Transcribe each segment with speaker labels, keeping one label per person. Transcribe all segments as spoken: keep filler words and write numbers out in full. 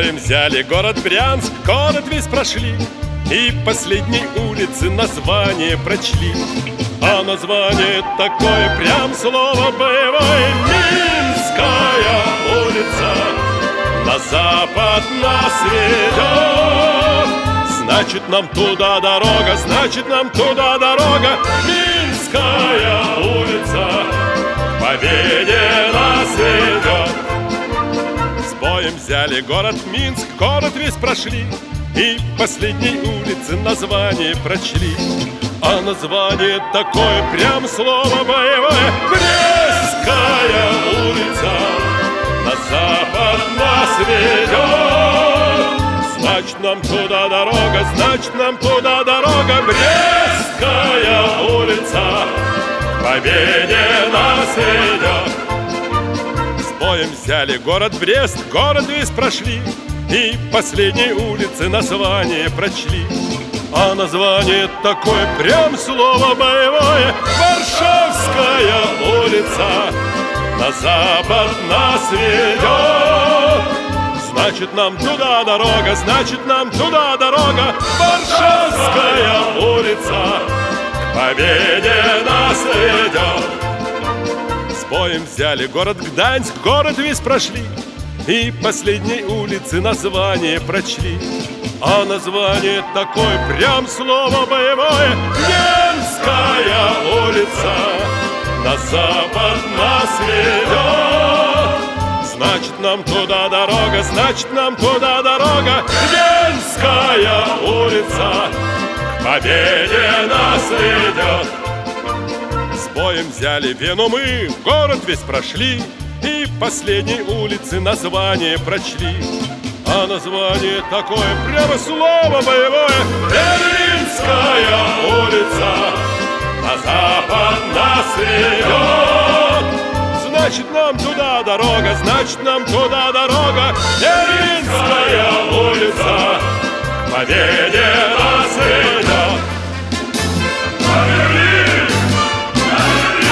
Speaker 1: боем взяли город Брянск, город весь прошли, и последней улицы название прочли. А название такое, прям слово боевое: Минская улица на запад нас ведет. Значит, нам туда дорога, значит, нам туда дорога. Минская улица к победе нас ведет. С боем взяли город Минск, город весь прошли, и последней улицы название прочли. А название такое, прям слово боевое: Брестская улица на запад нас ведет. Значит, нам туда дорога, значит, нам туда дорога. Брестская улица к победе нас ведет. С боем взяли город Брест, город весь прошли, и последней улицы название прочли. А название такое, прям слово боевое: Варшавская улица на запад нас ведет. Значит, нам туда дорога, значит, нам туда дорога. Варшавская улица к победе нас ведет. С боем взяли город Гданьск, город весь прошли, и последней улицы название прочли. А название такое, прям слово боевое: Ленская улица на запад нас ведет. Значит, нам туда дорога, значит, нам туда дорога. Ленская улица к победе нас ведет. С боем взяли Вену мы, город весь прошли, и последней улицы название прочли. А название такое, прямо слово боевое: Берлинская улица на запад нас ведет. Значит, нам туда дорога, значит, нам туда дорога. Берлинская улица к победе нас ведет. На Берлин! На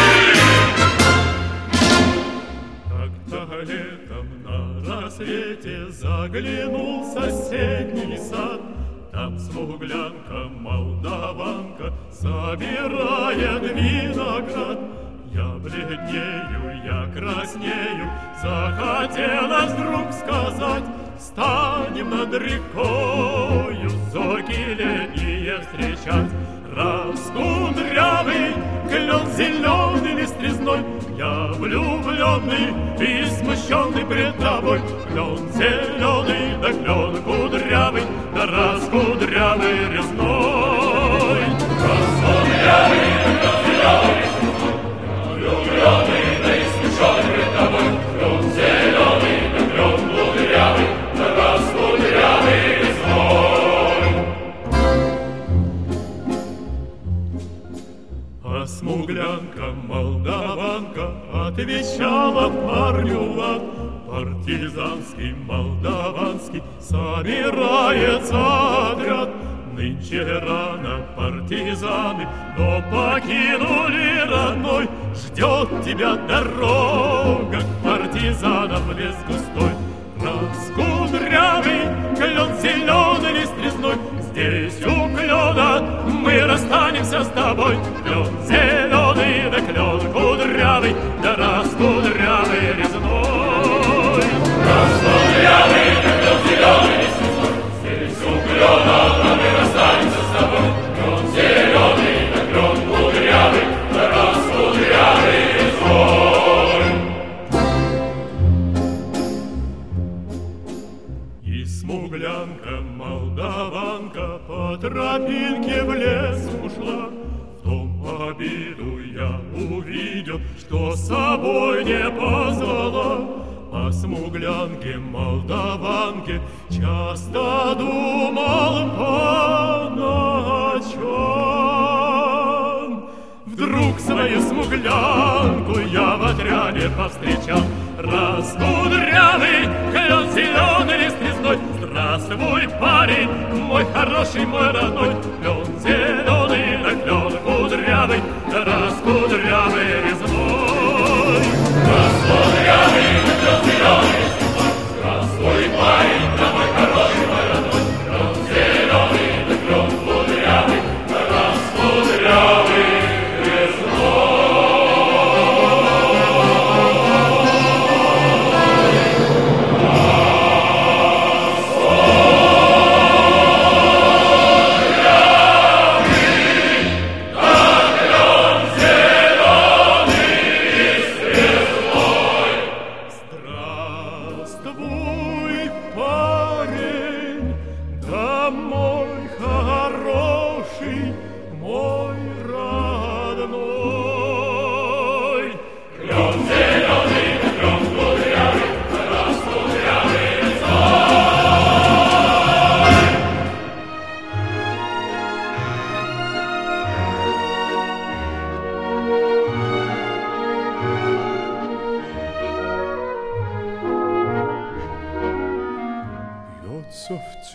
Speaker 1: Берлин! Как-то летом на рассвете заглянул в соседний сад. Там смуглянка, молдаванка собирает виноград. Я бледнею, я краснею, захотелось вдруг сказать: встанем над рекою, зорьки летние встречать. Раскудрявый клен зеленый лист-резной, я влюбленный и смущенный пред тобой. Клен зеленый, да клен кудрявый, да раскудрявый резной. Раскудрявый, да клен зеленый, влюбленный, да и смущенный пред тобой. Клен зеленый, да клен кудрявый, да раскудрявый резной. А смуглянка, молдаванка отвечала парню лад: партизанский, молдаванский собирается отряд. Нынче рано партизаны, но покинули родной. Ждет тебя дорога к партизанам в лес густой. Раскудрявый клен зеленый лист резной, здесь у клена мы расстанемся с тобой. Клен зеленый, да клен кудрявый, да раскудрявый резной. Раскудрявый, да клен зеленый лист резной, здесь у клена мы расстанемся с тобой. Клен зеленый, да клен кудрявый, да раскудрявый резной. Смуглянка, молдаванка по тропинке в лес ушла. В том обиду я увидел, что с собой не позвала. О смуглянке, молдаванке часто думал по ночам. Вдруг свою смуглянку я в отряде повстречал. Раскудрявый клен зеленый лист резной, здравствуй, парень, мой хороший, мой родной. Клен зеленый, да клен кудрявый, да раскудрявый резной. Раскудрявый, да клен зеленый лист резной, здравствуй, парень, да мой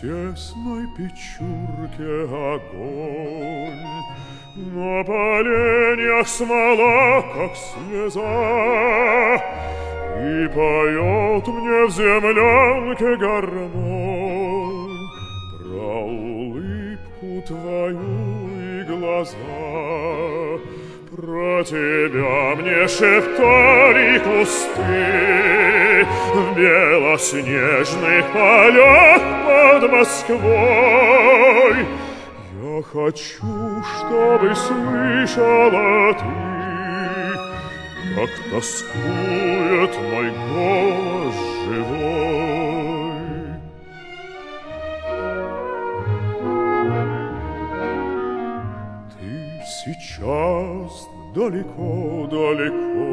Speaker 2: тесной печурке огонь, на поленьях смола, как слеза, и поет мне в землянке гармонь про улыбку твою и глаза. Про тебя мне шептали кусты в белоснежных полях под Москвой. Я хочу, чтобы слышала ты, как тоскует мой голос живой. Ты сейчас далеко-далеко,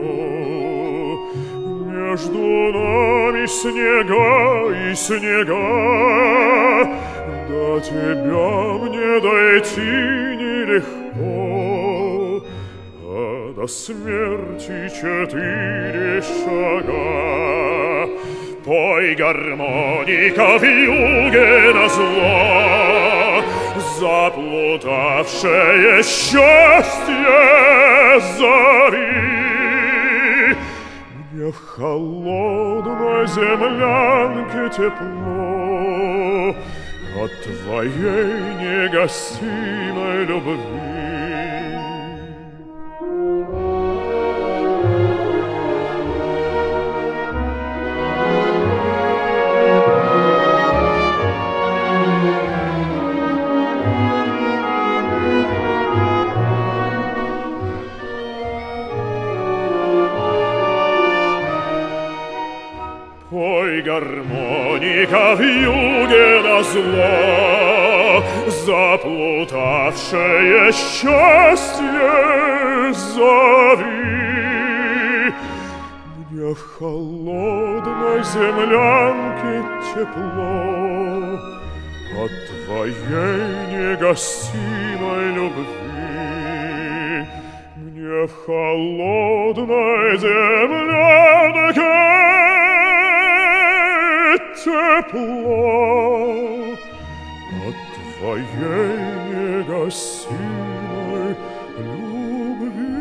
Speaker 2: между нами снега и снега, до тебя мне дойти нелегко, а до смерти четыре шага. Пой, гармоника, вьюге назло, заплутавшее счастье зови. Мне в холодной землянке тепло от твоей негасимой любви. Пой, гармоника, вьюге назло, заплутавшее счастье зови. Мне в холодной землянке тепло от твоей негасимой любви. Мне в холодной землянке тепло от твоей негасимой любви.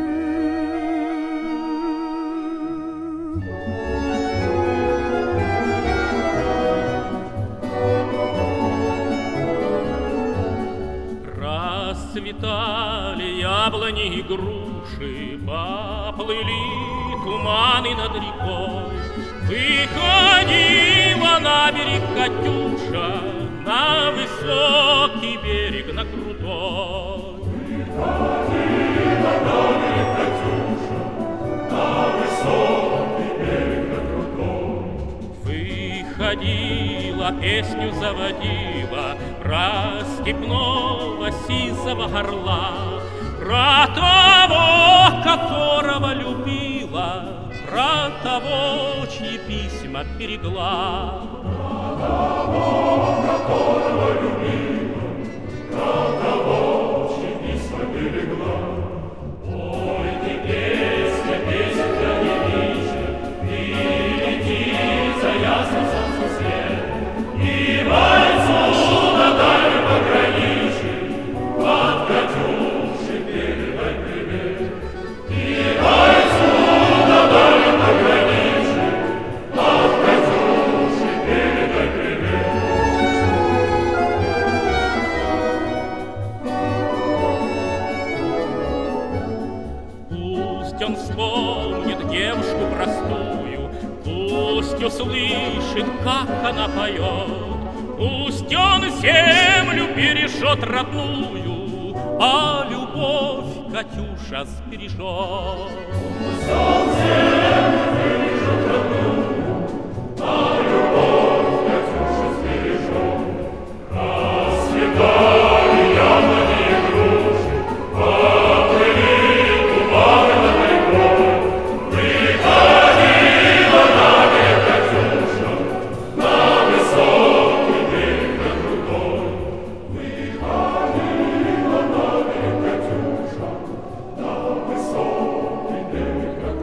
Speaker 1: Расцветали яблони и груши, поплыли туманы над рекой. Выходила на берег Катюша, на высокий берег, на крутой.
Speaker 2: Выходила на берег Катюша, на высокий берег, на крутой.
Speaker 1: Выходила, песню заводила про степного сизого орла, про того, которого любила, про того, чьи письма берегла.
Speaker 2: Про того, которого любила, про того, чьи письма берегла. Ой, ты песня, песня не вечер, и лети за ясным солнцем свет, и бойцу на дальнем пограничье от Катюши передай привет. И бойцу на дальнем пограничье от Катюши передай привет.
Speaker 1: Пусть он вспомнит девушку простую, пусть услышит, как она поет, пусть он землю бережет родную, а любовь Катюша сбережет.
Speaker 2: Пусть он землю бережет родную, а любовь Катюша сбережет. Расцветали яблони и груши, поплыли туманы над рекой. Выходила на берег Катюша, на высокий берег, на крутой. Выходила на берег Катюша, на высокий берег, на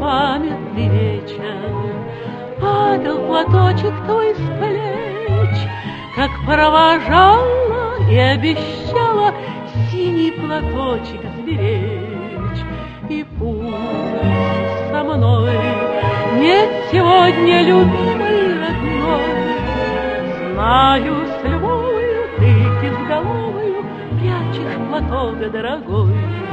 Speaker 3: памятный вечер падал платочек твой с плеч, как провожала и обещала синий платочек сберечь. И пусть со мной нет сегодня любимой родной, знаю, с любовью ты безголовою прячешь платок дорогой.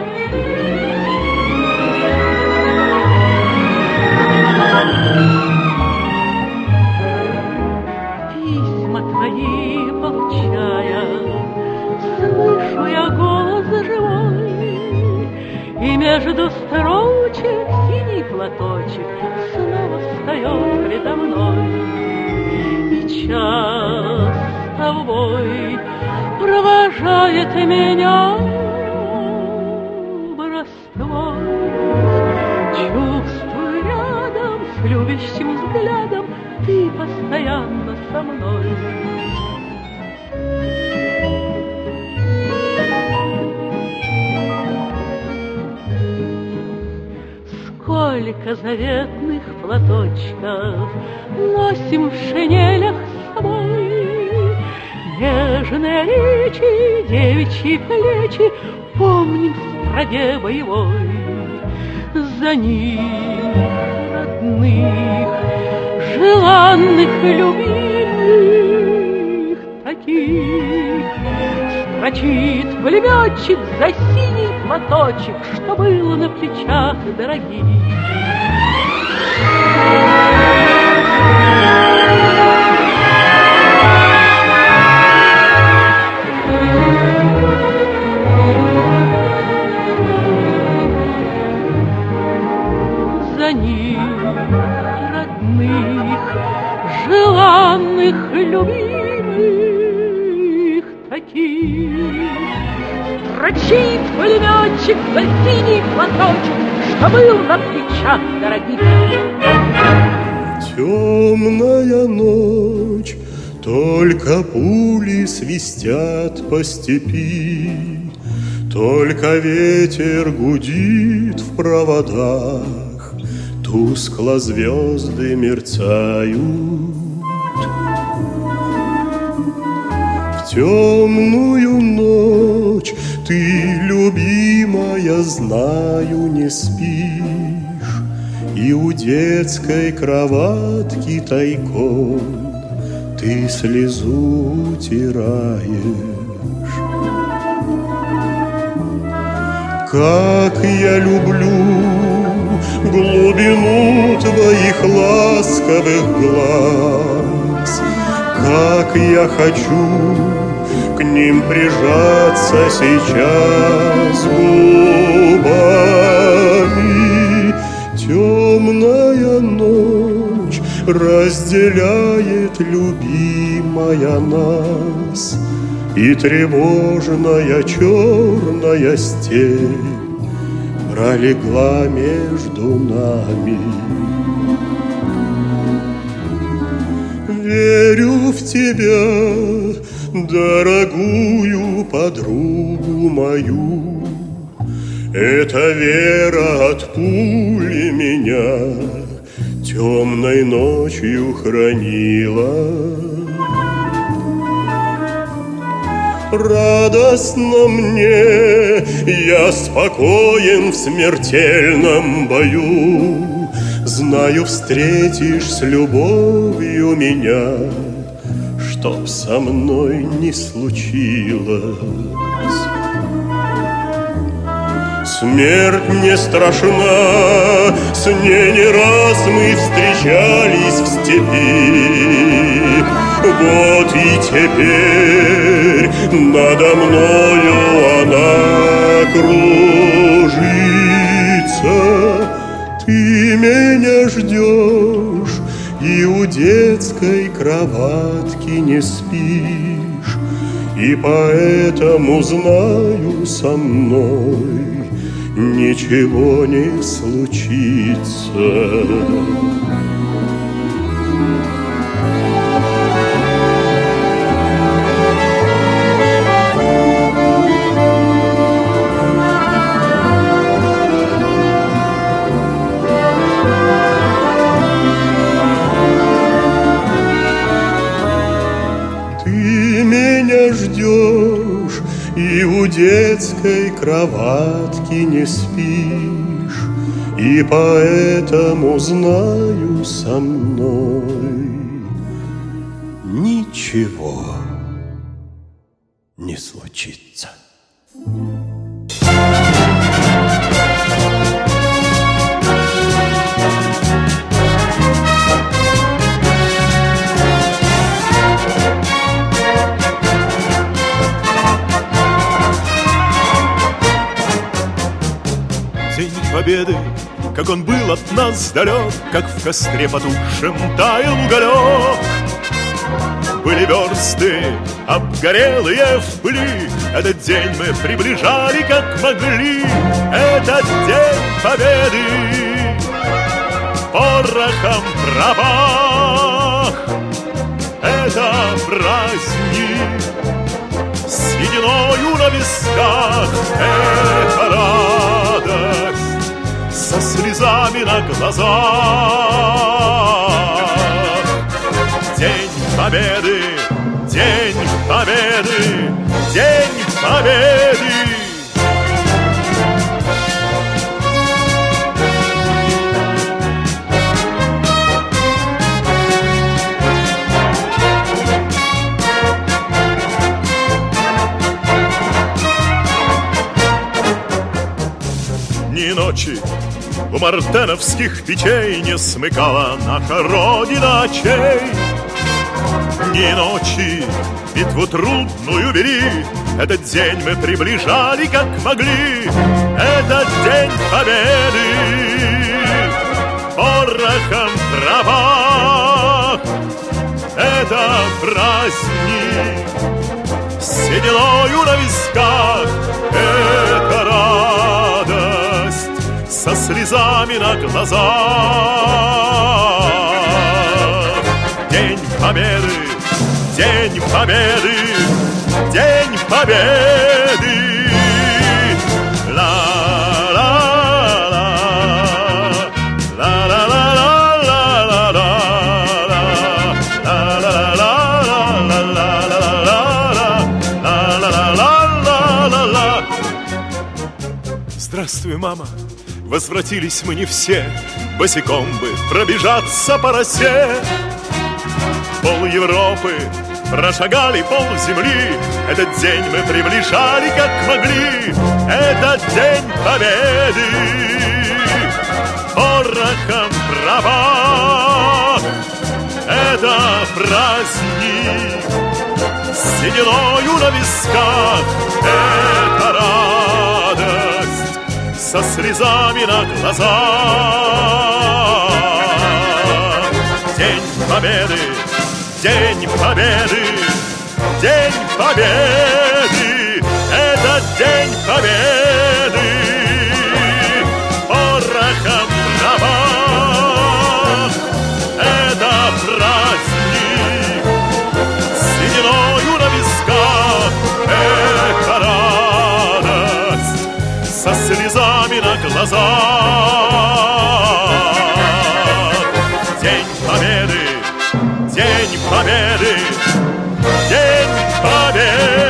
Speaker 3: Письма твои получая, слышу я голос живой, и между строчек синий платочек снова встает предо мной. И час с тобой провожает меня в Ростов. Чувствую рядом с любящим взглядом ты постоянно со мной. Сколько заветных платочков носим в шинелях с собой, нежные речи, девичьи плечи помним в строге боевой. За них родных, желанных, любимых таких строчит пулеметчик за синий платочек, что было на плечах дорогих. За них родных, желанных, любимых таких строчит пулеметчик за синий платочек, что был на плечах дорогих.
Speaker 4: Темная ночь, только пули свистят по степи, только ветер гудит в проводах, тускло звезды мерцают. В темную ночь ты, любимая, знаю, не спишь, и у детской кроватки тайком ты слезу утираешь. Как я люблю глубину твоих ласковых глаз, как я хочу к ним прижаться сейчас губами. Темная ночь разделяет, любимая, нас, и тревожная черная степь пролегла между нами. Верю в тебя, дорогую подругу мою, эта вера от пули меня темной ночью хранила. Радостно мне, я спокоен в смертельном бою, знаю, встретишь с любовью меня, чтоб со мной не случилось. Смерть не страшна, с ней не раз мы встречались в степи. Вот и теперь надо мною она кружится. Ты меня ждешь и у детской кроватки не спишь, и поэтому знаю, со мной ничего не случится. детской кроватки не спишь, и поэтому знаю, со мной ничего не случится.
Speaker 5: День Победы, как он был от нас далек, как в костре потухшем таял уголек. Были версты, обгорелые в пыли, этот день мы приближали, как могли. Этот день Победы порохом пропах. Это праздник с сединою на висках. Это радость со слезами на глазах. День Победы, День Победы, День Победы. Ни ночи у мартеновских печей не смыкала наша Родина очей. Ни ночи битву трудную вели, этот день мы приближали, как могли. Этот день Победы порохом пропах. Это праздник с сединою на висках. Это радость со слезами на глазах. День Победы, День Победы, День Победы. Ла-ла-ла, ла-ла-ла-ла-ла-ла-ла, ла-ла-ла-ла-ла-ла-ла-ла-ла-ла-ла-ла-ла. Здравствуй, мама, возвратились мы не все, босиком бы пробежаться по росе. Пол Европы прошагали, пол земли, этот день мы приближали, как могли. Этот день Победы порохом пропах. Это праздник с сединою на висках. Это радость со слезами на глазах. День Победы, День Победы, День Победы. Это День Победы порохом пропах. Это праздник с сединою на висках. Это радость со слезами на глазах. День Победы, День Победы, День Победы.